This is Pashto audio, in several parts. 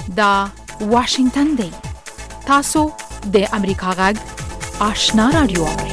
دا واشنگتن دی. تاسو د امریکا غږ آشنا رادیو اورئ.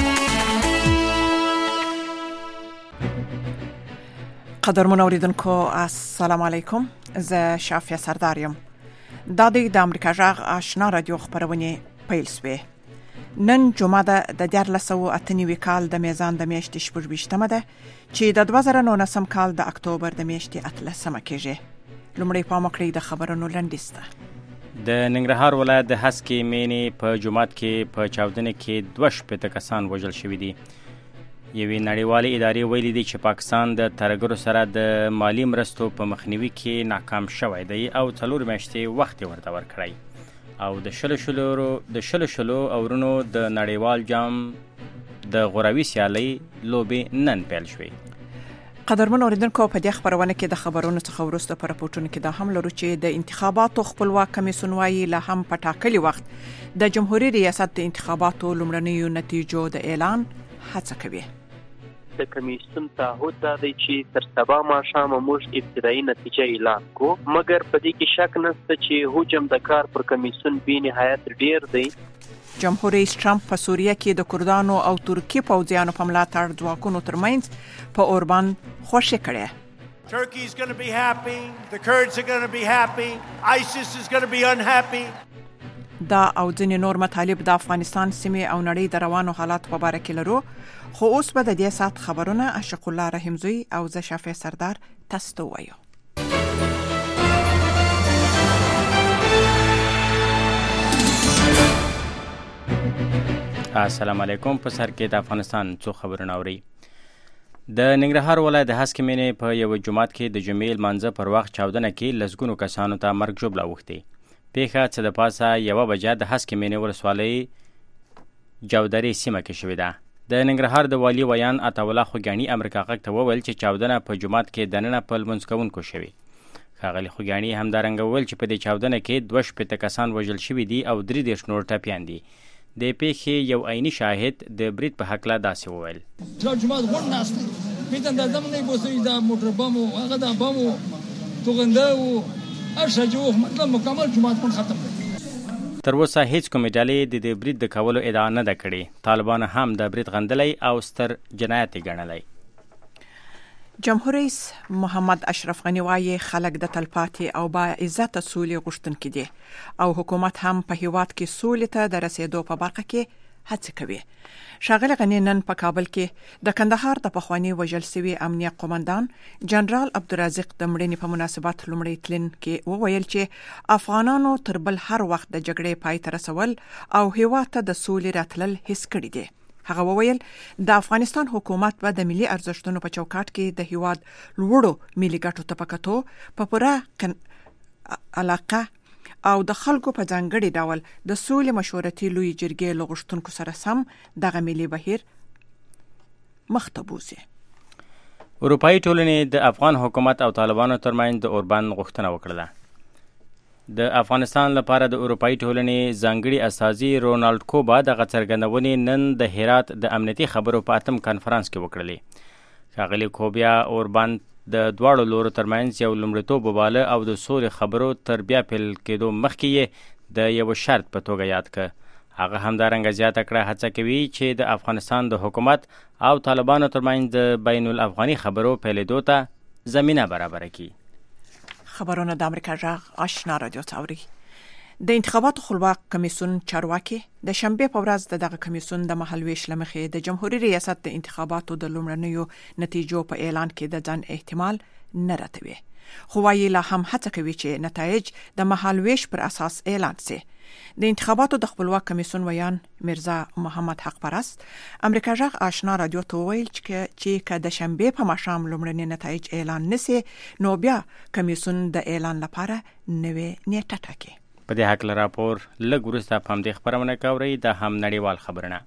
قدرمن اوریدونکو السلام علیکم. زه شافیه سردار یم. دا د امریکا غږ آشنا رادیو خبرونه پیل شوه. نن جمعه د 1498 کال د میزان د میاشتې 28مه ده چې د 2019 کال د اکتوبر د میاشتې 13مه کېږي. لومړی پام وکړئ د خبرونو لنډیسته. د ننګرهار ولایت د هسکې مینې په جومات کې په چاودنه کې 2 کسان وژل شوي دي. یوې نړیوالې ادارې ویلي دي چې پاکستان د ترهګرو سره د مالی مرستو په مخنیوي کې ناکام شوی دی او 4 میاشتې وخت ورته ورکړی. او د شلو اورونو د نړیوال جام د غوراوي سیالۍ لوبې نن پیل شوې. قدرمن اوریدونکو په دې خبرونه کې د خبرونو څخه وروسته پر راپورټونو کې دا هم لرو چې د انتخاباتو خپلواک کمیسیون وايي لا هم په ټاکلي وخت د جمهوریت ریاست د انتخاباتو لومړنیو نتیجو د اعلان هڅه کوي. د کمیسیون تعهد دا دی چې تر سبا ماښام موږ ابتدایي نتیجه اعلان کو، مګر په دې کې شک نشته چې حجم د کار پر کمیسیون به نهایت ډیر دی. جمهور رئیس ټرمپ په سوریه کې د کردانو او ترکی پوځیانو په ملاتړ ځواکونو ترمنځ په اوربان خوشي کړي. Turkey is going to be happy, the Kurds are going to be happy, ISIS is going to be unhappy. دا او ځینې نور مطالب د افغانستان سیمې او نړۍ د روانو حالات په اړه کې لرو، خو اوس به د دې سات خبرونه عاشق الله رحیمزوی او زه شافعه سردار تاسو ته وایو. السلام علیکم. په سر کې د افغانستان څو خبرونه اوري. د ننګرهار ولایت د هسکې مینې په یو جومات کې د جمعې لمانځه پر وخت چاودنه کې لسګونو کسانو ته مرګ ژوبله اوښتې. پیښه څه د پاسه 1 بجه د هسکې مینې ولسوالۍ جودرې سیمه کې شوې ده. د ننګرهار د والي ویان عطاالله خوږیاڼي امریکا غږ ته وویل چې چاودنه په جومات کې دننه په لمونځ کوونکو شوې. ښاغلي خوږیاڼي همدارنګه وویل چې په دې چاودنه کې 2 کسان وژل شوي دي او 33 نور ټپیان دي. د پیښې یو عیني شاهد د برید په حقله داسې وویل. جومات غون ناست پیت اندازم نه بوسوي دا موټر بم او هغه دا بم او توغنده او ارشه جو مطلب مکمل جومات په ختم کړ. تر اوسه هیڅ کومې ډلې د دې برید د کولو ادعا نه ده کړې. طالبان هم د برید غندلی او ستر جنایت ګڼلی. جمهور رئیس محمد اشرف غنی وايي خلک د تلپاتې او با عزت سولې غوښتونکي دي او حکومت هم په هیواد کې سولې ته د رسیدو په برخه کې هڅه کوي. ښاغلي غنی نن په کابل کې د کندهار د پخواني وژل شوي امنیه قومندان جنرال عبدالرزاق د مړینې په مناسبت لومړی تلین کې وویل چې افغانانو تر بل هر وخت د جګړې پای ته رسول او هیواد ته د سولې راتلل هیڅ کړي دي. هغه وویل د افغانستان حکومت به د ملي ارزښتونو په چوکاټ کې د هیواد لوړو ملي ګټو ته پکاتو په پوره علاقه او د خلکو په ځانګړي ډول د سولې مشورتي لوی جرګې له غوښتونکو سره سم دغه ملي بهیر مخته بوزي. اروپایي ټولنې د افغان حکومت او طالبانو ترمنځ د اوربان غوښتنه وکړه. د افغانستان لپاره د اروپایي ټولنې ځانګړي استازي رونالډ کوبا د څرګندونې نن د هرات د امنیتي خبرو په 8م کانفرنس کې وکړلې. ښاغلي کوبیا اوربان د دواړو لورو ترمنځ یو لومړیتوب وباله او د سولې خبرو تر بیا پیل کېدو مخکې یې د یو شرط په توګه یاد کړ. هغه همدارنګه زیاته کړه هڅه کوي چې د افغانستان د حکومت او طالبانو ترمنځ د بین الافغاني خبرو پیلېدو ته زمینه برابره کړي. خبرونه د امریکا غږ آشنا رادیو تاوري. د انتخاباتو خپلواک کمیسیون چارواکي د شنبه په ورځ دغه کمیسیون د محلویش لمخې د جمهوریت ریاست د انتخاباتو د لومړنیو نتیجو په اعلان کې د ځان احتمال نه راتوي، خو وايي لا هم هڅه کوي چې نتایج د محلویش پر اساس اعلان شي. د انتخاباتو د خپلواک کمیسیون ویان مرزا محمد حق پرست امریکا غږ آشنا رادیو ته ویل چې د شنبه په ماښام لومړني نتایج اعلان نشي نو بیا کمیسیون د اعلان لپاره نوې نیټه ټاکي. په دې حق راپور لږ وروسته په همدې خبرونه کوي. د هم نړیوال خبرونه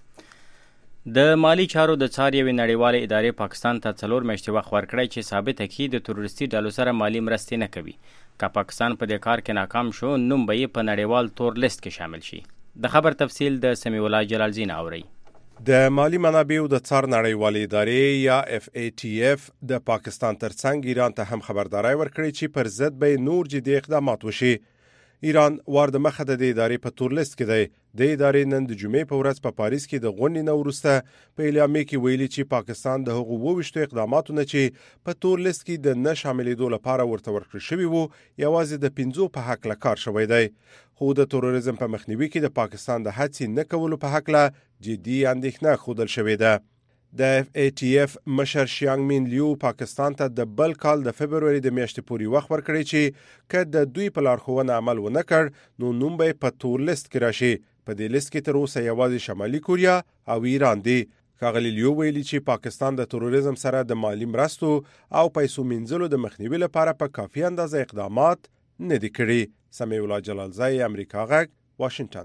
د مالی چارو د څار یوې نړیوالې ادارې پاکستان ته 4 میاشتې وخت ورکړی چې ثابته کړي د تروریستي ډلو سره مالی مرستې نه کوي. که پاکستان په دې کار کې ناکام شو نوم به یې په نړیوال تور لیست کې شامل شي. د خبر تفصیل د سمیع الله جلال زین اوري. د مالی منابعو د څار نړیوالې ادارې یا FATF د پاکستان ترڅنګ ایران ته هم خبرداري ورکړي چې پر ضد به نور جدي اقدامات وشي. ایران وار د مخه د ادارې په تور لیست کې دی. د ادارې نن د جمعې په ورځ په پاریس کې د غونډې نه وروسته په اعلامیه کې ویلي چې پاکستان د هغو 22 اقداماتو نه چې په تور لیست کې د نه شاملېدو لپاره ورته ورکړل شوي وو یوازې د 5 په حق له کار شوی دی. خو د تروریزم په مخنیوي کې د پاکستان د هڅې نه کولو په حق له جدي اندېښنه ښودل شوې ده. د FATF مشر شیانګ مین لیو پاکستان ته د بل کال د فبرवरी د میاشتې پورې وخت ورکړی چې که د دوی په لارښوونه عمل ونه کړ نو نوم به په تور لیست کې راشي. په دې لیست کې تر اوسه یوازې شمالي کوریا او ایران دي. ښاغلي لیو ویلي چې پاکستان د تروریزم سره د مالی مرستو او پیسو مینځلو د مخنیوي لپاره په کافي اندازه اقدامات نه دي کړي. سمیع الله جلالزی، امریکا غږ، واشنگټن.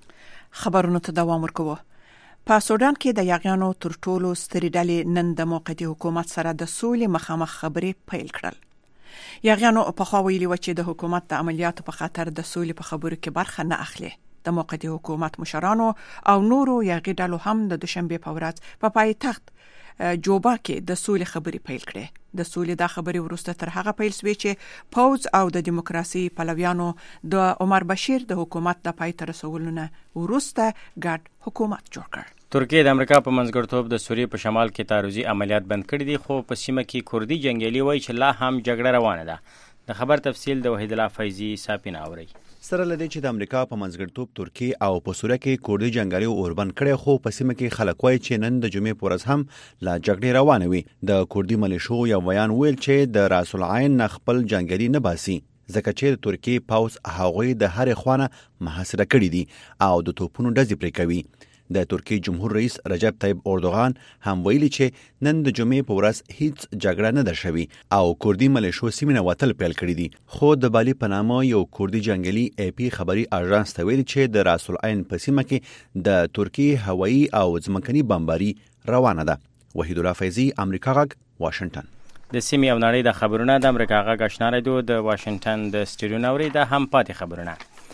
خبرونو ته دوام ورکوو. په سودان کې د یاغیانو تر ټولو سترې ډلې نن د موقتي حکومت سره د سولې مخامخ خبرې پیل کړل. یاغیانو په خوا ویلي و چې د حکومت د عملیاتو په خاطر د سولې په خبرو کې برخه نه اخلي. د موقتي حکومت مشرانو او نورو یاغي ډلو هم د دوشنبه په ورځ په پایتخت جوبا کې د سولې خبرې پیل کړې. د سولې دا خبرې وروسته تر هغه پیل شوې چې پوز او د دیموکراسي پلویانو د عمر بشیر د حکومت د پای ته رسولو نه وروسته ګډ حکومت جوړ کړ. ترکیه د امریکا په منځګړیتوب د سوریې په شمال کې تعرضي عملیات بند کړي دي، خو په سیمه کې کردي جنگیالي وایي چې لا هم جګړه روانه ده. د خبر تفصیل د وحید الله فیضی ساپین اوري. سره لدی چې د امریکا په منځګړیتوب ترکیه او په سوریه کې کردي جنگیالي اوربند کړي، خو په سیمه کې خلک وایي چې نن د جمعې په ورځ هم لا جګړه روانه وي. د کردي ملیشو یو بیان ویل چې د راس العین نه خپل جنگیالي نه باسي ځکه چې د ترکیه پاوز هغوی د هر خوانه محاصره کړي دي او د توپونو ډزې پرې کوي. د ترکیه جمهور رئیس رجب طیب اردوغان هم ویلي چې نن د جمعې په ورځ هیڅ جګړه نه ده شوې او کردي ملیشو سیمې نه وتل پیل کړي دي. خو د بالي په نامه یو کردي جنگیالي AP خبري اژانس ته ویلي چې د راس العین په سیمه کې د ترکیه هوایي او ځمکني بمباري روانه ده. وحید الله فیضی، امریکا غږ، واشنگټن. د سیمې او نړۍ د خبرونه د امریکا غږ آشنا رادیو د واشنگټن د سټډیو نوري د هم پاتې خبرونه.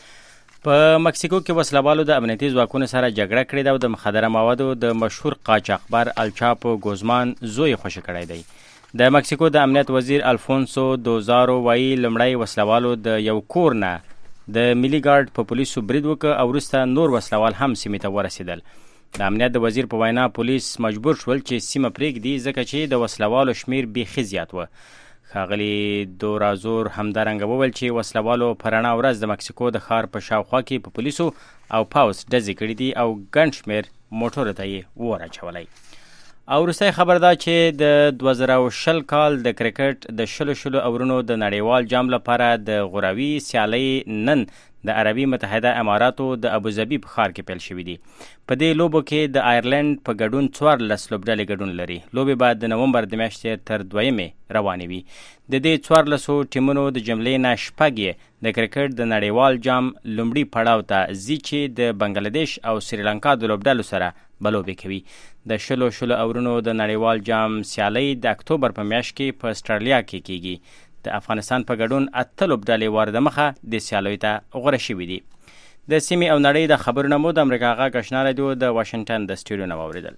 په مکسیکو کې وسلوالو د امنیتي ځواکونو سره جګړه کړې ده او د مخدره موادو د مشهور قاچاقبر الچاپو ګوزمان زوی خوشی کړی دی. د مکسیکو د امنیت وزیر الفونسو دوزارو وایي لمړی وسلوالو د یو کور نه د ملي ګارد په پولیسو برید وکړ او وروسته نور وسلوال هم سیمې ته ورسېدل. د امنیت د وزیر په وینا پولیس مجبور شول چې سیمه پرېږدي ځکه چې د وسلوالو شمیر بیخي زیات و. ښاغلي دورازور همدارنګه وویل چې وسلوالو په رڼا ورځ د مکسیکو د ښار په شاوخوا کې په پولیسو او پاوس ډزې کړي دي او ګڼ شمېر موټرو ته یې اور اچولی. او وروستی خبر دا چې د 2020 کال د کرکټ د 20 اورونو د نړیوال جام لپاره د غوراوي سیالۍ نن د عربي متحده اماراتو د ابوظبي په ښار کې پیل شوي دي. په دې لوبو کې د آیرلند په ګډون 14 لوبډلې ګډون لري. لوبې به د نومبر د میاشتې تر 2 روانې وي. د دې 14 ټیمونو د جملې نه شپږ د کرکټ د نړیوال جام لومړي پړاو ته ځي چې د بنگلاديش او سریلانکا د لوبډلو سره بلوبې کوي. د 20 اورونو د نړیوال جام سیالۍ د اکتوبر په میاشت کې په استرالیا کې کیږي. د افغانستان په ګډون 8 لوبډلې وارده مخه د سیالیو ته غوره شوي دي. د سیمې او نړۍ د خبرونو مو د امریکا غږ آشنا رادیو د واشنگټن د سټډیو نه واوریدل.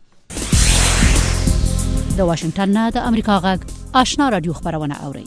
د واشنگټن نه د امریکا غږ آشنا رادیو خبرونه اوري.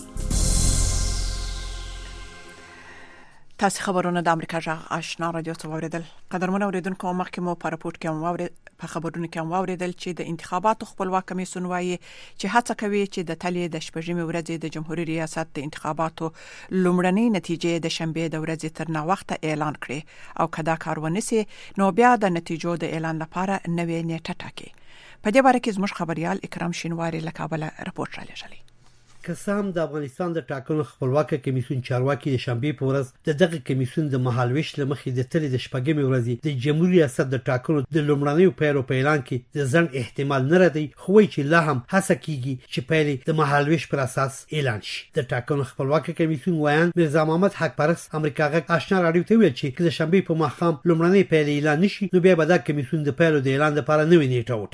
تاسو خبرونه د امریکا غږ آشنا رادیو څخه اوریدل. قدرمن اوریدونکو، مخکې مو په راپورټ کې په خبرونو کې اوریدل چې د انتخاباتو خپلواک کمیسیون وایي چې هڅه کوي چې د تلې د شپږمې ورځې د جمهوریت ریاست د انتخاباتو لومړنۍ نتیجې د شنبه د ورځې تر ناوخته اعلان کړي او کدا کار ونیسي نو بیا د نتیجو د اعلان لپاره نوې نیټه ټاکي. په دې باره کې زموږ خبريال اکرام شینواری له کابل راپورټ را لېږلی. قسم د افغانستان د ټاکنو خپلواک کمیسیون چارواکي د شنبه په ورځ د دغه کمیسیون د مهالويش لمخې د تلې د شپږمې ورځې د جمهوریت ریاست د ټاکنو د لومړنیو پیرو په اعلان کې د ځن احتمال نه ردی، خو چې لا هم هڅه کیږي چې پیلې د مهالويش پر اساس اعلان شي. د ټاکنو خپلواک کمیسیون وایي مرزا محمد حق پرست امریکا غږ آشنا رادیو ته ویل چې د شنبه په ماښام لومړنی پیل اعلان نشي نو بیا به د کمیسیون د پیلو د اعلان لپاره نوې نیټه وټاکي.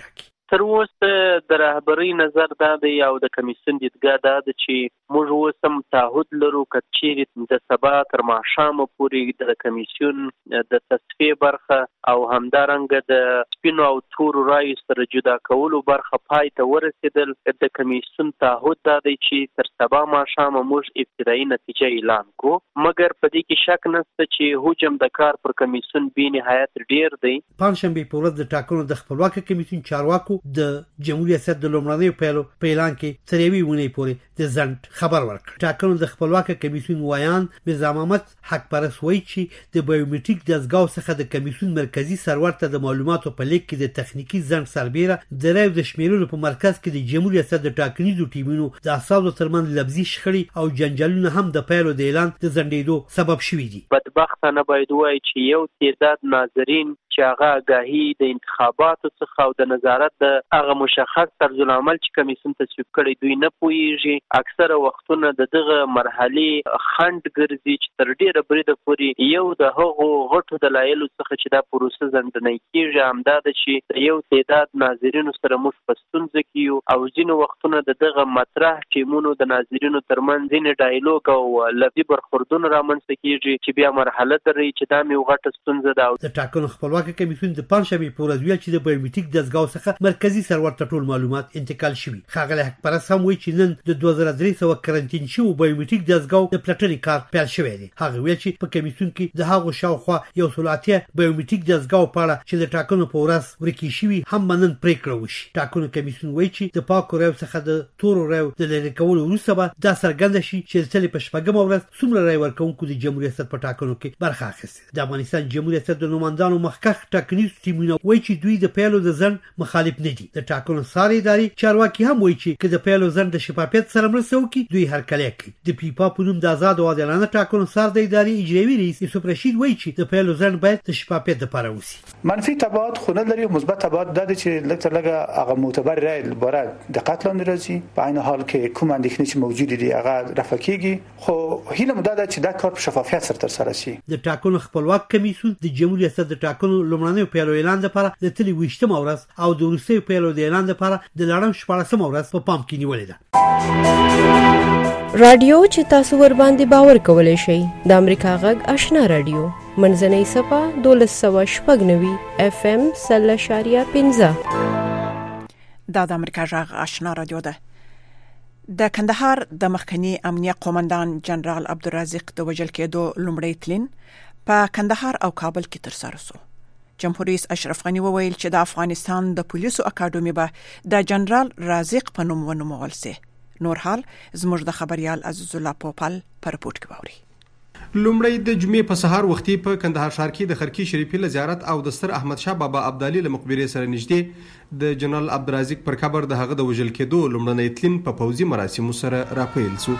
تر اوسه د رهبرۍ نظر دا دی او د کمیسیون دیدګاه دا ده چې موږ اوس هم تعهد لرو که چیرې د سبا تر ماښامه پورې د کمیسیون د تصفیې برخه او همدارنګه د سپینو او تورو رایو سره جدا کولو برخه پای ته ورسېدل. د کمیسیون تعهد دا دی چې تر سبا ماښامه موږ ابتدایي نتیجه اعلان کړو، مګر په دې کې شک نشته چې حجم د کار پر کمیسیون بې نهایت ډیر دی. پنځشنبه په ورځ د ټاکنو د خپلواکه کمیسیون چارواکو د جمهوریت ریاست د لومړنیو پیلو په اعلان کې تر یوې ونې پورې د ځنډ خبر ورکړ. ټاکنو د خپلواکه کمیسیون وایان میرزا محمد حق پرست وایي چې د بایومټریک دستګاو څخه د کمیسیون مرکزی سرور ته د معلوماتو په لیک کې د تخنیکی ځنډ سربېره د رایو د شمیرلو په مرکز کې د جمهوریت ریاست د ټاکنیزو ټیمونو د اساسو ترمن لفظي شخړې او جنجالونه هم د پیلو د اعلان د ځنډېدو سبب شوي دي. بدبختانه باید وایي چې یو تعداد ناظرین چې هغه آگاهي د انتخاباتو څخه او د نظارت د هغه مشخص طرزالعمل چې کمیسیون تصویب کړي دوی نه پوهیږي. اکثره وختونه د دغه مرحلې خنډ ګرځي چې تر ډیره بریده پورې یو د هغو غټو دلایلو څخه چې دا پروسه ځنډنی کیږي همدا ده چې د یو تعداد ناظرینو سره موږ په ستونزه کې یو او ځینې وختونه د دغه مطرح ټیمونو د ناظرینو ترمنځ ځینې ډایلوګ او لفظي برخوردونه رامنځته کیږي چې بیا مرحله درې چې دا مې غټه ستونزه ده. د ټاکنو خپلواکه کمیسیون د پنځشنبه په ورځ ویل چې د بایومټریک دستګاو څخه مرکزی سرور ته ټول معلومات انتقال شوي. ښاغلی حق پرست هم وایي چې نن د 2300 کرنټین شوو بایومټریک دستګاو د پلټنې کار پیل شوی دی. هغه ویل چې په کمیسیون کې د هغو شاوخوا 180 بایومټریک دستګاو په اړه چې د ټاکنو په ورځ ورکې شوي هم نن پریکړه وشي. ټاکنو کمیسیون وایي چې د پاکو رایو څخه د تورو رایو د لرې کولو وروسته به دا څرګنده شي چې د تلې په شپږمه ورځ څومره رای ورکوونکو د جمهوریت ریاست په ټاکنو کې برخه اخیستې. د افغانستان جمهوریت ریاست د نوماندانو مخکښ ټاکنیز ټیمونه وایي چې دوی د پیلو د ځنډ مخالف نه دي. د ټاکنو څاري ادارې چارواکي هم وایي چې که د پیلو ځنډ د شفافیت سره مرسته وکړي دوی هرکلی کوي. د پیپا په نوم د آزاد او عادلانه ټاکنو څار د ادارې اجرایي رئیس یوسف رشید وایي چې د پیلو ځنډ باید د شفافیت لپاره وشي. منفي تبعات خو نه لري، مثبت تبعات دا دي چې لږ تر لږه هغه معتبر رای لپاره دقت لاندې راځي. په عین حال کې کوم اندېښنې چې موجود دي هغه رفع کیږي، خو هیله مو دا ده چې دا کار په شفافیت سره ترسره شي. د ټاکنو خپلواک کمیسیون د جمهوریت ریاست د ټاکنو لومړنیو پیلو اعلان لپاره د تلې 28 ورځ او د وروستیو پیلو د اعلان لپاره د لړم 14 ورځ په پام کې نیولې ده. رادیو چې تاسو ور باندې باور کولای شئ د امریکا غږ آشنا رادیو منځنۍ صفه 1290 FM 0.15 دا د امریکا غږ آشنا رادیو ده. د کندهار د مخکنی امنیه قومندان جنرال عبدالرزاق د وژل کېدو لومړی تلین په کندهار او کابل کې ترسره شو. جمهوریت رئیس اشرف غنی وویل چې د افغانستان د پولیسو اکاډمي به د جنرال رازق په نوم ونومول شي. نور حال زموږ د خبريال عزیز الله پوپل پر رپورت کې باوري. لومړی د جمعې په سهار وختي په کندهار ښار کې د خرکی شریفي له زیارت او د ستر احمد شاه بابا ابدالي له مقبرې سره نږدې د جنرال عبدالرزاق پر قبر د هغه د وژل کېدو لومړنی تلین په پوځي مراسمو سره راپیل شو.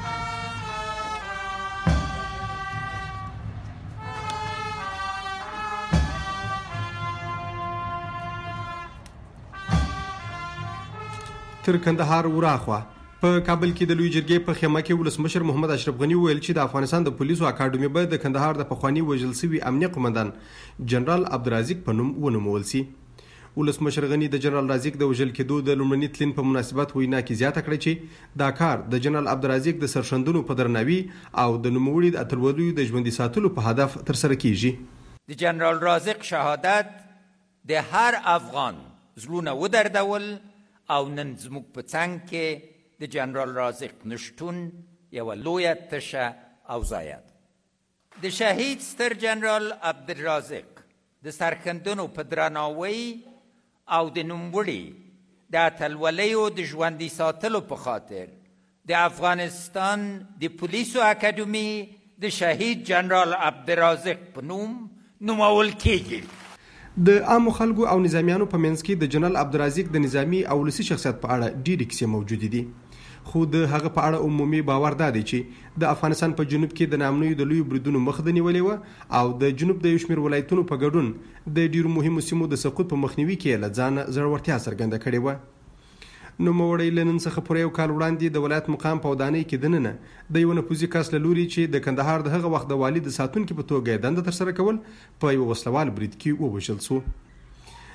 تر کندهار وراخوا په کابل کې د لوی جرګې په خیمه کې ولسمشر محمد اشرف غنی ویل چې د افغانستان د پولیسو اکاډمي به د کندهار د پخوانی وژل شوی امنیه قومندان جنرال عبدالرزاق په نوم ونومول شي. ولسمشر غنی د جنرال رازق د وژل کېدو د لومړني تلین په مناسبت وینا کې زیاته کړې چې دا کار د جنرال عبدالرزاق د سرښندنو په درناوي او د نوموړي د اتلولۍ د ژوندي ساتلو په هدف ترسره کیږي. د جنرال رازق شهادت د هر افغان زړونه ودردول او نن زموږ په څنګ کې د جنرال رازق نشتون یوه لویه تشه او ضایع ده. د شهید ستر جنرال عبدالرزاق د سرښندنو په درناوي او د نوموړي د اتلولیو د ژوندي ساتلو په خاطر د افغانستان د پولیسو اکاډمي د شهید جنرال عبدالرزاق په نوم نومول کیږي. د عامو خلکو او نظامیانو په منځ کې د جنرال عبدالرزاق د نظامی او ولسي شخصیت په اړه ډېرې کیسې موجودې دي، خو د هغه په اړه عمومي باور دا دی چې د افغانستان په جنوب کې د نامنوي د لویو بریدونو مخه د نیولې وه او د جنوب د یو شمېر ولایتونو په ګډون د ډېرو مهمو سیمو د سقوط په مخنیوي کې له ځانه زړورتیا څرګنده کړې وه. نوموړی له نن څخه پوره یو کال وړاندې د ولایت مقام په ودانۍ کې دننه د یو نفوذي کس له لوري چې د کندهار د هغه وخت د والي د ساتونکي په توګه دنده ترسره کول په یو وسلوال برید کې ووژل شو.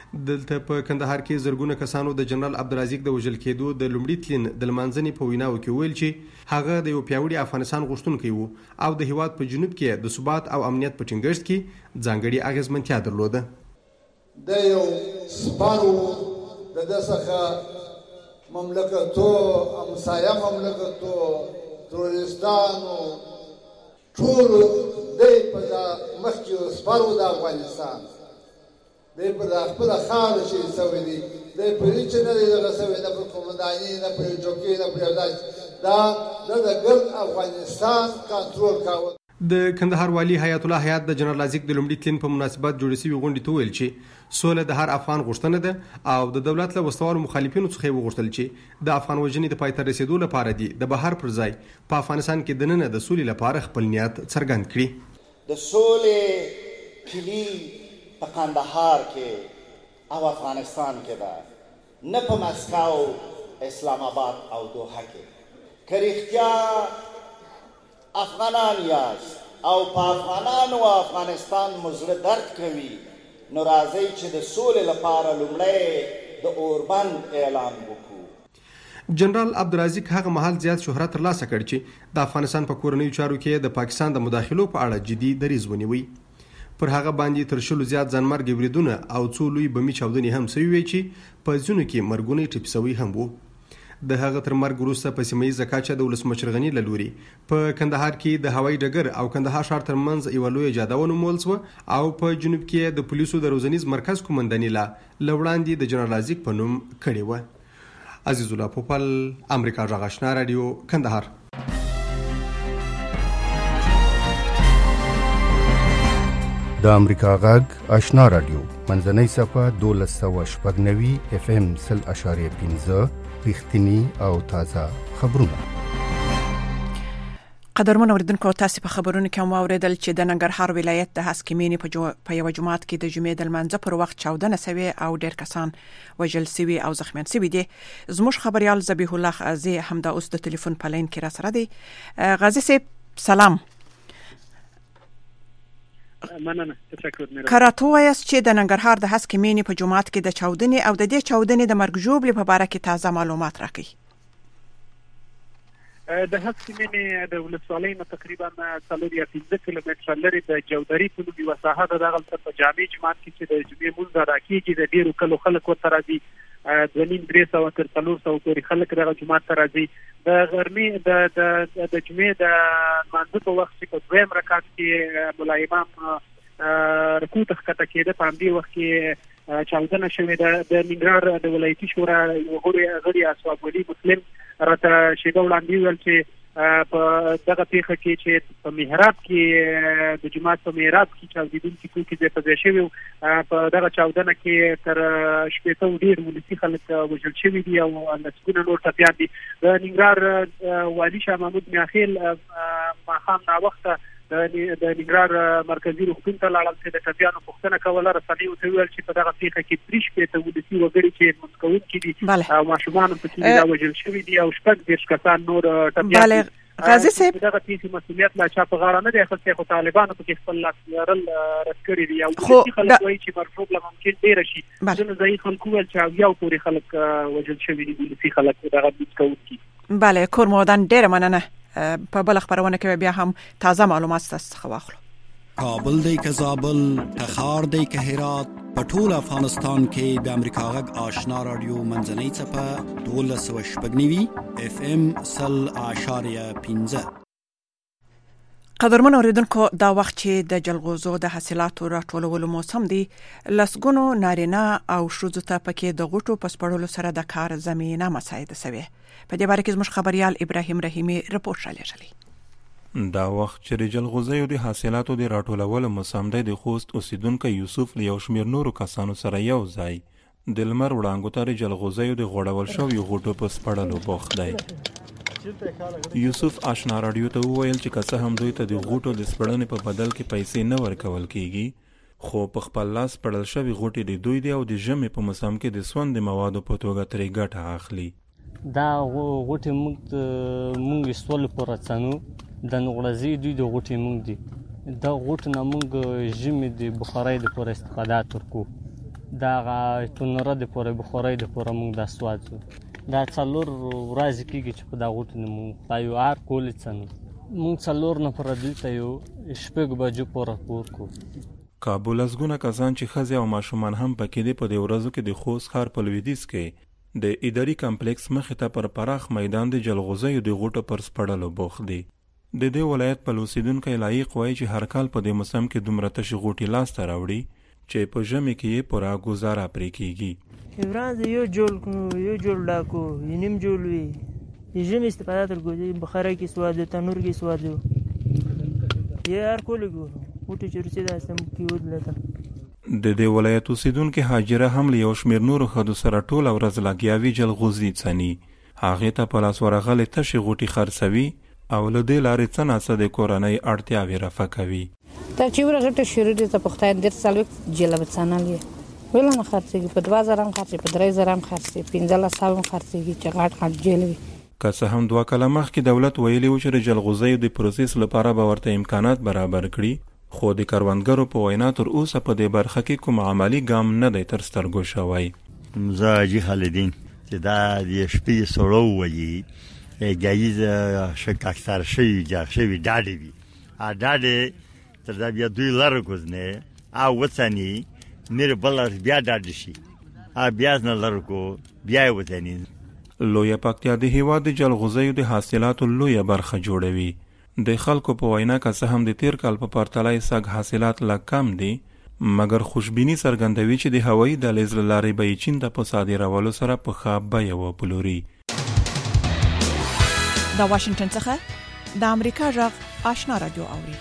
دلته په کندهار کې زرګونه کسانو د جنرال عبدالرزاق د وژل کېدو د لومړي تلین د لمانځنې په ویناو کې ویل چې هغه د یو پیاوړي افغانستان غوښتونکی و او د هیواد په جنوب کې د ثبات او امنیت په ټینګښت کې ځانګړي اغیزمنتیا درلوده. د یو سپارو د دسخه مملکتو امسایه مملکتو ترورستانو ټول د په مخکې سپارو د افغانستان د په خپل خار شي سوي دي د په هیڅ نه دی دغه سوي نه په کومنداني نه په جوکي نه په دا د ګرد افغانستان کنټرول کاوه. د کندهار والی حیات الله حیات د جنرال عزیز د لومړي تلین په مناسبت جوړ شوی غونډې ته ویل چې سوله د هر افغان غوښتنه ده او د دولت له وسوالو مخالفینو څخه وغوښتل چې د افغان وژنې د پای ته رسیدو لپاره دي د بهر پر ځای په افغانستان کې د نن د سولې لپاره خپل نیت څرګند کړي. د سولې کلی په کندهار کې او افغانستان کې ده، نه په مسکو، اسلام آباد او دوحه کې. که رښتیا افغانان یاست او په افغانانو او افغانستان مو زړه درد کوي، نو راځئ چې د سولې لپاره لومړی د اوربند اعلان وکړو. جنرال عبدالرزاق هغه مهال زیات شهرت ترلاسه کړ چې د افغانستان په کورنیو چارو کې د پاکستان د مداخلو په اړه جدي دریځ ونیوي. پر هغه باندې تر شلو زیات ځانمرګ بریدونه او څو لوی بمي چاودنې هم سوي وي چې په ځینو کې مرګونه ټیپ سوي هم وو. د هغه تر مرګ وروسته په سیمه ییزه کچه د ولسمشر غني له لوري په کندهار کې د هوایي ډګر او کندهار ښار ترمنځ یوه لویه جاده ونومول شوه او په جنوب کې د پولیسو د روزنیز مرکز کومنداني له وړاندې د جنرال عزیز په نوم کړې وه. عزیز الله پوپل، امریکا غږ آشنا رادیو، کندهار. د امریکا غږ آشنا رادیو منځنۍ صفحه 1290 FM 0.5 رښتینی او تازه خبرونه. قدرمن اوریدونکو، تاسو په خبرونو کې هم اوریدل چې د ننګرهار ولایت د هسکمینې په یو جماعت کې د جمعې د لمانځه پر وخت چاودنه سوي او ډېر کسان وژل سوي او زخمیان سوي دي. زموږ خبريال ذبیح الله غازی هم د اوس د ټلیفون په لاین کې را سره دی. غازی صاحب سلام. مننه، تشکر. کراته وایست چې د ننګرهار د هسکمینې په جماعت کې د چاودنې او د دې چاودنې د مرګ ژوبلې په اړه کې تازه معلومات راکړئ. د هسکمینې د ولسوالۍ نه تقریبا 4 کیلومتره لري د جودري په نوم یوه ساحه ده. دغلته په جامع جماعت کې چې د جمعې لمونځ ادا کېږي د ډېرو کلو خلک ورته راځي، 2,300 تر 400 پورې خلک دغه جماعت ته راځي. د غرمې د جمعې د لمانځه په وخت چې په دویم رکعت کې ملا امام رکوع ته ښکته کېده، په همدې وخت کې چاودنه شوې ده. د ننګرهار د ولایتي شورا یو غړي اسواب ولي مسلم راته شیبه وړاندې ویل چې په دغه پیښه کې چې په محراب کې د جماعت په محراب کې چاودېدونکي توکي ځای په ځای شوي وو، په دغه چاودنه کې تر 80 ډېر ولسي خلک وژل شوي دي او لسګونه نور ټپیان دي. د ننګرهار والي شاه محمود میاخیل ماښام ناوخته د ننګرهار مرکزي روغتون ته لاړل چې د ټپیانو پوښتنه کوله. رسنیو ته ویل چې په دغه پیښه کې 30 ولسي وګړي چې لمونځ کوونکي دي او ماشومان پکې وژل شوي دي او 30 کسان نور ټپیان دي. غازی صاحب، دغه پیښې مسؤلیت لا چا په غاړه نه دی اخیستی، خو طالبانو پکې خپل لاس لرل رد کړي دي. او ولسي خلک وایي چې مرفوض له ممکن ډېره شي. ځینو ځایي خلکو ویل چې 70 پورې خلک وژل شوي دي، ولسي خلک دغه لمونځ کوونکي. بله، کور مودان ډېره مننه. په بل خبرونه کې بیا هم تازه معلومات تاسو څخه واخلو. کابل دی که زابل، تخار دی که هرات، په ټول افغانستان کې د امریکا غږ آشنا رادیو منځنۍ څپه 1290 FM 0.5. قدرمن اوریدونکو، دا وخت چې د جلغوزو د حاصلاتو راټولولو موسم دی، لسګونو نارینه او ښځو ته پکې د غوټو په سپړلو سره د کار زمینه مساعده شوې. په دې باره کې زموږ خبريال ابراهیم رحیمی رپورټ رالیږلی. دا وخت چې د جلغوزیو د حاصلاتو د راټولولو موسم دی، د خوست اوسیدونکی یوسف له یو شمېر نورو کسانو سره یو ځای د لمر وړانګو ته د جلغوزیو د غوړول شویو غوټو په سپړلو بوخت دی. یوسف آشنا رادیو ته وویل چې که څه هم دوی ته د غوټو د سپړنې په بدل کې پیسې نه ورکول کیږي، خو په خپل لاس سپړل شوي غوټې د دوی دی او د ژمي په موسم کې د سون د موادو په توګه ترې ګټه اخلي. دا غوټې موږ ایستولو په رڅنو د نغړزي دوی د غوټې موږ دي. دا غوټ نه موږ ژمي د بخارۍ د پوره استفاده ورکو. دا تونره د پوره بخوري د پوره موږ د سوادو دا څلور ورځې کېږي چې په دا غوټه نه موږ پایو هر کولې څنګه موږ څلور نه پر دلته یو شپږ بجو پوره کور کو کابل ازګونه کسان چې ښځې او ماشومان هم پکې دي په دې ورځو کې د خوست ښار په لویدیځ کې د اداري کمپلیکس مخې ته پر پراخ میدان د جلغوزیو د غوټو پر سپړلو بوخت دي. د دې ولایت په اوسیدونکو لایق وایي چې هر کال په دې موسم کې دومره تشې غوټې لاسته راوړي چې په ژمي کې یې پوره ګزاره پرې کېږي. ورځ یو جوړ ډاکو نیم جوړ وي ژمي استفاده تر کوي بخاره کې سواد تنور کې سواد یې هر کولو وټي چرسي دا سم کې ودلته. د دې ولایت اوسیدونکو هاجره هم له یو شمېر نورو ښځو سره ټوله ورځ لګیاوي جلغوزي څني. هغې ته په لاس ورغلې تشې غوټې خرڅوي او له دې لارې څه ناڅه د کورنۍ اړتیاوې رفع کوي. تا چې ورغټه شروع دي ته پختای در سالو جلب څنګه ویل نه خرڅېږي په 2000 هم خرڅې په 3000 هم خرڅې 1500 هم خرڅېږي چې غاټ جلوي. که څه هم 2 کاله مخکې دولت ویلي و چې د جلغوزیو د پروسس لپاره به ورته امکانات برابر کړي خو د کروندګرو په وینا تر اوسه په دې برخه کې کوم عملی ګام نه دی تر سترګو شوی. زه حاجي خالدین چې دا د شپې سړو وایي جایزه شک اکثر شي جاخشوي ډاډي وي ډاډي تر دا بیا دوی لاره کوزنه او وڅني میر بلر بیا ډاډي شي بیا نه لاره کو بیا وڅني. لویه پکتیا د هیواد د جلغوزیو د حاصلاتو لویه برخه جوړوي. د خلکو په وینا که څه هم د تیر کال په پرتله یې سږ حاصلات لږ کم دي مګر خوشبیني څرګندوي چې د هوایي دهلیز له لارې به یې چین ته په صادرولو سره په ښه بیه وپلوري. د واشنگټن څخه د امریکا غږ آشنا رادیو اوري.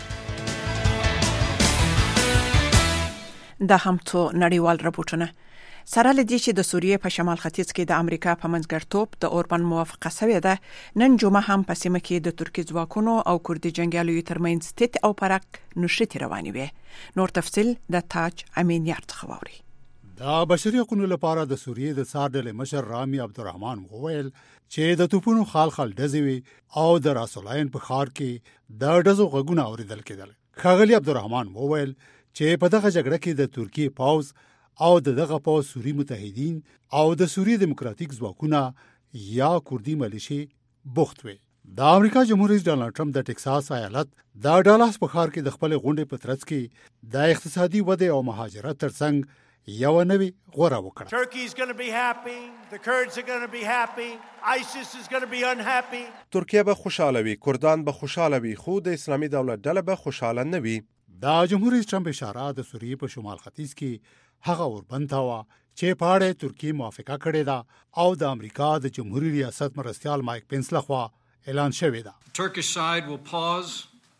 دا هم څو نړیوال راپورټونه سره لدی چې د سوریې په شمال ختیځ کې د امریکا په منځګړیتوب د اوربان موافقه شوې ده. نن جمعه هم په سیمه کې د ترکیې ځواکونو او کوردي جنګیالیو ترمنځ تت او پرک نشټي روانې وي. نور تفصیل د تاج امین یار څخه واوري. د بشري حقوقو لپاره د سوریې د څارډلې مشر رامي عبدالرحمن وویل چې د توپونو خال ډزې وي او د راسولاین په ښار کې د ډزو غږونه اوریدل کېدل. ښاغلي عبدالرحمن وویل چې په دغه جګړه کې د ترکیې پوځ او دغه پوځ سوري متحدین او د سوریې دیموکراتیک ځواکونه یا کوردي ملیشي بوخت وي. د امریکا جمهور رئیس ډانلډ ټرمپ د ټکساس ایالت د ډالاس په ښار کې د خپل غونډې په ترڅ کې د اقتصادي وده او مهاجرت ترڅنګ یو نوې غوړه وکړه. Turkey is going to be happy, the Kurds are going to be happy, ISIS is going to be unhappy. ترکیه به خوشاله وي، کردان به خوشاله وي، خو د اسلامي دولت ډله به خوشاله نه وي. د جمهور رئیس ټرمپ اشاره د سوریې په شمال ختیځ کې هغه اوربند وا چې په اړه ترکیه موافقه کړې ده او د امریکا د جمهوریت ریاست مرستيال مایک پنس لخوا اعلان شوی ده. Turkish side will pause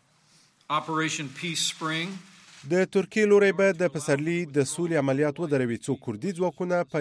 Operation Peace Spring. د ترکیې لوري به د پسرلي د سولې عملیات ودروي څو کوردي ځواکونه په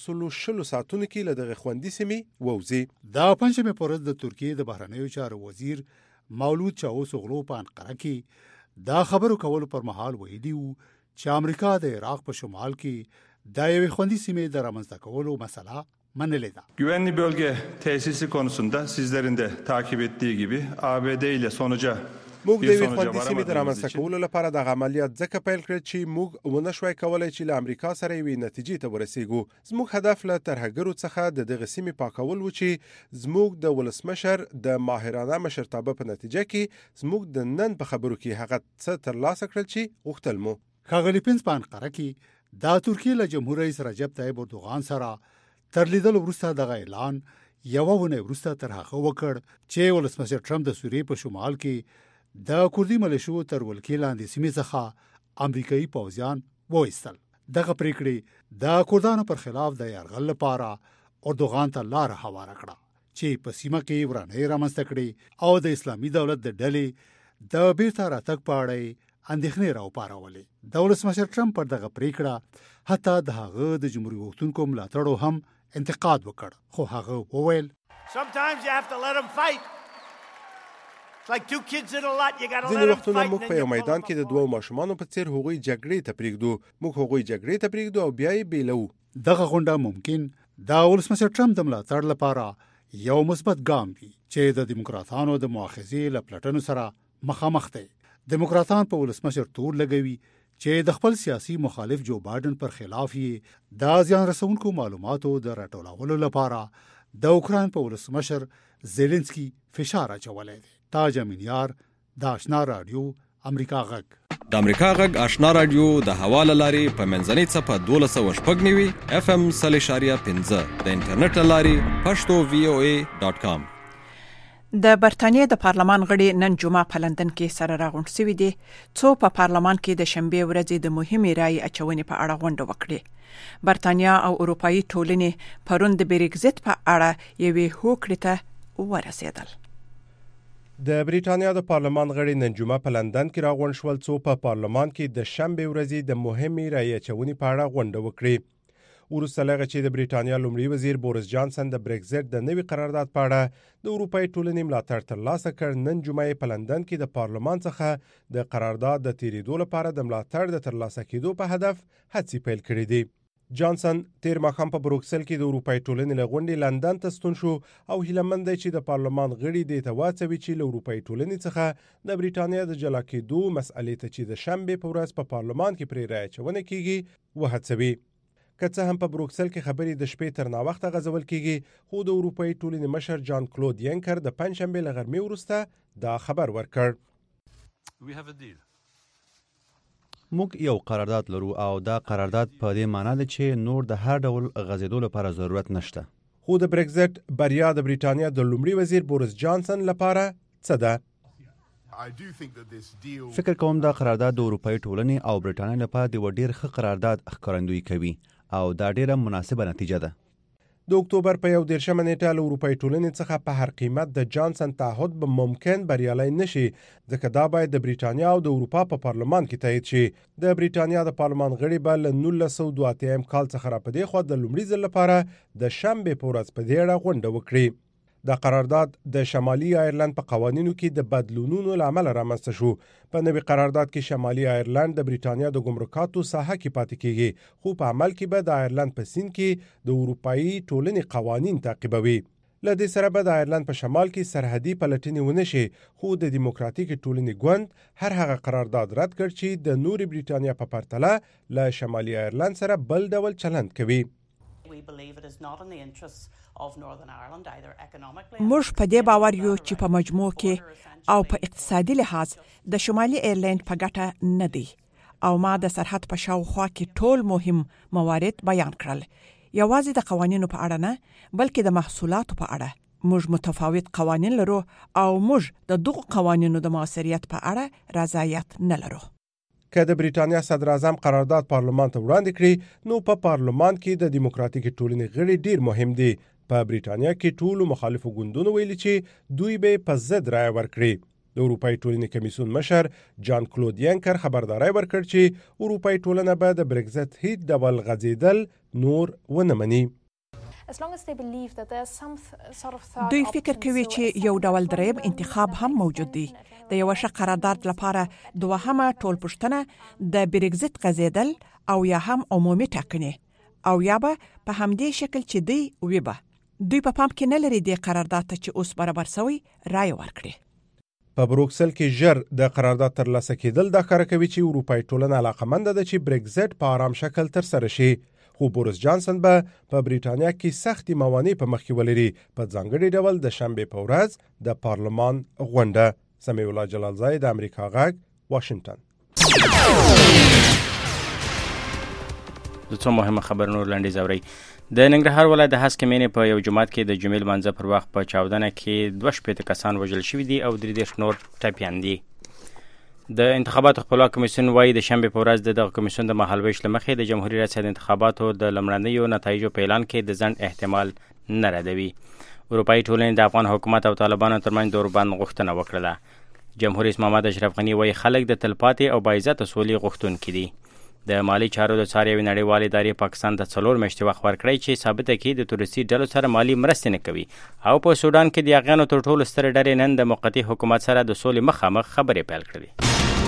120 ساعتونو کې له دغه خوندي سیمې ووځي. د پنځمې پورز د ترکیې د بهرنیو چارو وزیر مولود چاوسوغلو په انقره کې دا خبرو کولو پر مهال ویلي وو چې امریکا د عراق په شمال کې د یوې خوندي سیمې د رامنځته کولو مسله منلې ده. Güvenli bölge tesisi konusunda sizlerin de takip ettiği gibi ABD ile sonuca موږ د یوې خوندي سیمې د رامنځته کولو لپاره د عملیات ځکه پیل کړ چې موږ ونه شوای کولای چې له امریکا سره یوې نتیجې ته ورسېږو. زموږ هدف له ترهګرو څخه د دغه سیمې پاکول و چې زموږ د ولسمشر د ماهرانه مشرتابه په نتیجه کې زموږ د نن په خبرو کې هغه څه ترلاسه کړل چې غوښتل مو. ښاغلي پنس په انقره کې د ترکیې له جمهور رئیس رجب طیب اردوغان سره تر لیدلو وروسته دغه اعلان یوه ونه وروسته تر هغه وکړ چې ولسمشر ټرمپ د سوریې په شمال کې د کوردي ملیشو تر ولکې لاندې سیمې څخه امریکایي پوځیان وایستل. دغه پریکړې د کوردانو پر خلاف د یرغل لپاره اردوغان ته لار هواره کړه چې په سیمه کې ورانه رامنځته کړي او د اسلامي دولت د ډلې د بیرته راتګ په اړه اندېښنې راوپارولې. د ولسمشر ټرمپ پر دغه پریکړه حتی د هغه د جمهوریت غوښتونکو ملاتړو هم انتقاد وکړ خو هغه وویل Sometimes you have to let them fight. It's like two kids in a lot, you got to let ځینې them وختونه fight. موږ په یو میدان کې د دوو ماشومانو په څیر هغوی جګړې ته پریږدو. موږ هغوی جګړې ته پریږدو او بیا یې بیلو. دغه غونډه ممکن د ولسمشر ټرمپ د ملاتړ لپاره یو مثبت ګام وي چې د دیموکراتانو د مؤاخذې له پلټنو سره مخامخ دي. دیموکراتان په ولسمشر تور لګوي چې د خپل سیاسي مخالف جو بایدن پر خلاف یې د ځان رسونکو معلوماتو د راټولولو لپاره د اوکراین په ولسمشر زيلنسکي فشار اچولی دی. تاج امینیار، د آشنا رادیو، امریکا غږ. د امریکا غږ آشنا رادیو د حواله لاري په منځنۍ څپه 1290 FM 3.15 د انټرنیټ لاري پښتو voa.com. د برتانیې د پارلمان غړي نن جمعه په لندن کې سره راغونډ شوي دي څو په پارلمان کې د شنبه ورځې د مهمې رایې اچونې په اړه غونډه وکړي. برتانیا او اروپאי ټولنې پرون د بریگزټ په اړه یوې هوکړې ته ورسېدل. د بریټانیا د پارلمان غړي نن جمعه په لندن کې راغونډ شول څو په پارلمان کې د شنبه ورځې د مهمې رایې اچونې په اړه غونډه وکړي. وروسته لغه چې د بریټانیا لومړي وزیر بوریس جانسن د بریگزټ د نوي قرارداد په اړه د اروپאי ټولنې ملاتړ ترلاسه کړ. نن جمعه په لندن کې د پارلمان څخه د قرارداد د تیریدو لپاره د ملاتړ د ترلاسه کېدو په هدف هڅې پیل کړې دي. جانسن تیر ماښام په بروکسل کې د اروپאי ټولنې له غونډې لندن ته ستون شو او هیلهمند دی چې د پارلمان غړي د تواڅوي چې له اروپאי ټولنې څخه د بریټانیا د جلا کېدو مسئلې ته چې د شنبه په ورځ په پارلمان کې پرې رایه اچونه کیږي وهڅوي. که څه هم په بروکسل کې خبرې د شپې تر ناوخته غځول کیږي، خو د اروپאי ټولنې مشر جان کلود ینکر د پنځشنبه له غرمې وروسته دا خبر ورکړ. موږ یو قرارداد لرو او دا قرارداد په دې معنی ده چې نور د هر ډول غځېدو لپاره ضرورت نشته. خو د بریگزټ بریا د بریټانیا د لومړي وزیر بوریس جانسن لپاره څه ده؟ فکر کوم دا قرارداد د اروپאי ټولنې او بریټانیا لپاره د ډیر ښه قرارداد ښکارندویي کوي او دا ډیره مناسبه نتیجه ده. د اکتوبر په 11 نیټه له اروپאי ټولنې څخه په هر قیمت د جانسن تعهد به ممکن بریالي نشي، ځکه دا باید د بریټانیا او د اروپا په پارلمان کې تایید شي. د بریټانیا د پارلمان غړي به له 1982 کال څخه را پدې خو د لومړي ځل لپاره د شنبه په ورځ په دې اړه غونډه وکړي. د قرارداد د شمالي آیرلند په قوانینو کې د بدلونونو لامل رامنځته شو. په نوي قرارداد کې شمالي آیرلند د بریټانیا د ګمرکاتو ساحه کې پاتې کیږي، خو په عمل کې به د آیرلند په سین کې د اروپאי ټولنې قوانین تعقیبوي. له دې سره به د آیرلند په شمال کې سرحدي پلټنې ونه شي، خو د دیموکراتیک ټولنې ګوند هر هغه قرارداد رد کړ چې د نوري بریټانیا په پرتله له شمالي آیرلند سره بل ډول چلند کوي. موږ په دې باور یو چې په مجموع کې او په اقتصادي لحاظ د شمالي ایرلند په ګټه نه دی او ما د سرحد په شاوخوا کې ټول مهم موارد بیان کړل. یوازې د قوانینو په اړه نه بلکې د محصولاتو په اړه موږ متفاوت قوانین لرو او موږ د دغو قوانینو د موثریت په اړه رضایت نه لرو. که د بریټانیا صدر اعظم قرارداد پارلمان ته وړاندې کړي نو په پارلمان کې د دیموکراتیک ټولنې غړي ډیر مهم دي. په بریټانیا کې ټول مخالفو ګوندونو ویلي چې دوی به په ضد رایه ورکړي. د اروپאי ټولنې کمیسیون مشر جان کلود ینکر خبرداري ورکړ چې اروپאי ټولنه به د بریگزټ هیڅ ډول غځېدل نور ونه مني. دوی فکر کوي چې یو ډول دریم انتخاب هم موجود دی. د یو ښه قرارداد لپاره دوهمه ټولپوښتنه د بریگزټ غځېدل او یا هم عمومي ټاکنې او یا به په همدې شکل چې دی وي به. دوی په پام کې نه لري د قرارداد ته چې اوس برابر شوی رائے ورکړي. په بروکسل کې ژر د قرارداد ترلاسه کېدل د ښکاره کوي چې اروپאי ټولنه علاقمند ده چې بریگزټ په آرام شکل تر سره شي. خو بوریس جانسن به په بریټانیا کې سختي موانع په مخ کې ولري، په ځانګړي ډول د شنبه په ورځ د پارلمان غونډه. سمیع الله جلالزای د امریکا غږ، واشنگټن. د څو مهمه خبرونو لاندې زوري. د ننګرهار ولایت د هسک مینې په یو جماعت کې د جمیل منځ پر وخت په چاودنه کې 2 کسان وژل شوي دي او 3 نور ټپیان دي. د انتخاباتو خپلواک کمیسیون وايي د شنبه په ورځ دغه کمیسیون د مهالویش لمخې د جمهوریت ریاست انتخاباتو د لمړنیو نتایجو په اعلان کې د ځنډ احتمال نه ردوي. اروپאי ټولنې د افغان حکومت او طالبانو ترمنځ د اوربند غوښتنه وکړه. جمهور رئیس محمد اشرف غنی وايي خلک د تلپاتې او باعزته سولې غوښتونکي دي. د مالی چارو د څارنې نړیوالې ادارې پاکستان ته 4 میاشتې وخت ورکړی چې ثابته کړي د تورستي ډلو سره مالی مرستې نه کوي او په سودان کې د یاغیانو تر ټولو ستر ډلې نن د موقتي حکومت سره د سولې مخامخ خبرې پیل کړې.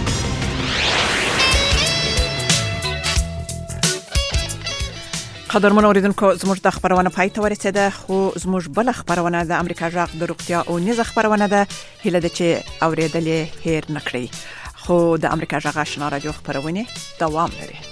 قدرمن اوریدونکو زموږ د خبرونه پای ته ورسېده، خو زموږ بل خبرونه د امریکا غږ د روغتیا او نيز خبرونه ده، هله د چې اوریدلې هیر نکړي. خو د امریکا جغ آشنا رادیو خبرونه دوام لري.